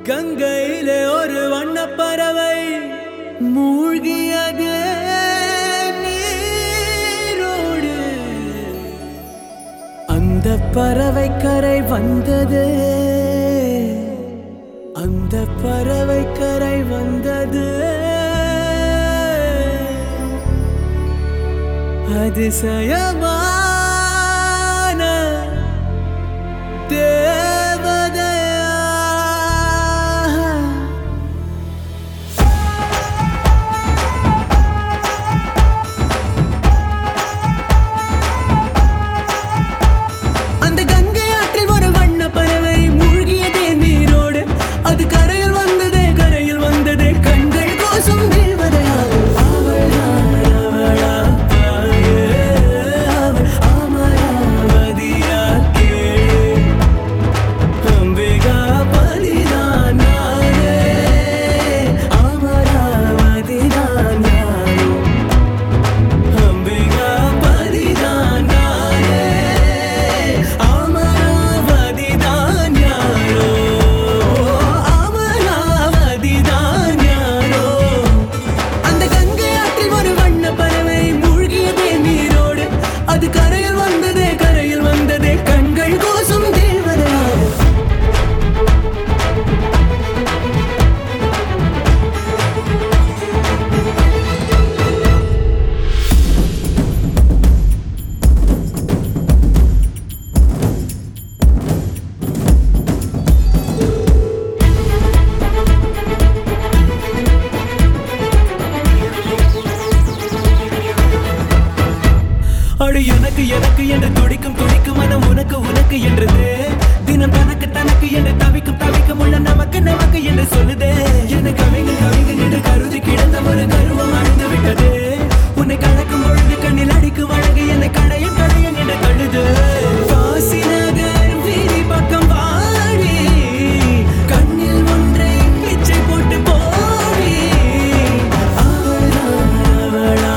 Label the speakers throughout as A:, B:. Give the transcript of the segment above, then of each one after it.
A: கங்கையிலே ஒரு வண்ணப்பறவை மூழ்கியது நீரோடு. அந்த பறவை கரை வந்தது, அந்த பறவை கரை வந்தது. அதிசயமான தேவதையா. அந்த கங்கை ஆற்றில் ஒரு வண்ண பறவை மூழ்கியதே நீரோடு. அது கரையில் வந்ததே, கரையில் வந்ததே கண்கள் கோசும் தேவதையா. எனக்கு எனக்கு என்று துடிக்கும் துடிக்கும் மனம் உனக்கு உனக்கு என்றது. தினம் தனக்கு தனக்கு என்று தவிக்கும் தவிக்கும் உள்ள நமக்கு நமக்கு என்று சொல்லுதே. என்னை கவிங்க கவிங்க என்று கருதி கிடந்த ஒரு கருவம் அழிந்து விட்டது. உன்னை கலக்கும் பொழுது கண்ணில் அடிக்கு வழங்கு என்னை கடையன் கடையன் என்று கழுது. காசி நகர் வீதி பக்கம் வாடி, கண்ணில் ஒன்றை பிச்சை போட்டு போடி. அவளா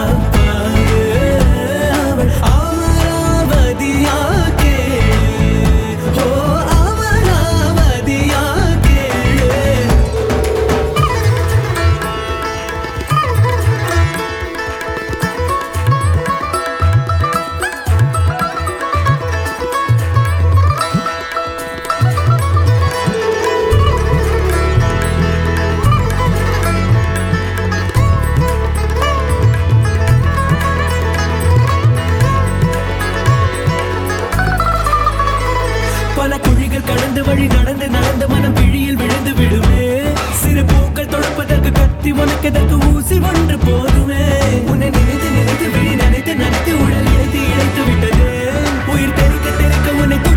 A: பல குழிகள் கடந்து வழி நடந்து நடந்து மனம் பிழியில் விழுந்து விடுமே. சிறு பூக்கள் தொடுப்பதற்கு கத்தி உனக்கு எதற்கு ஊசி ஒன்று போதுமே. உன்னை நினைத்து நினைத்து விழி நினைத்து நினைத்து உடல் இழைத்து இழைத்து விட்டது. உயிர் தெறிக்க தெறிக்க உன்னை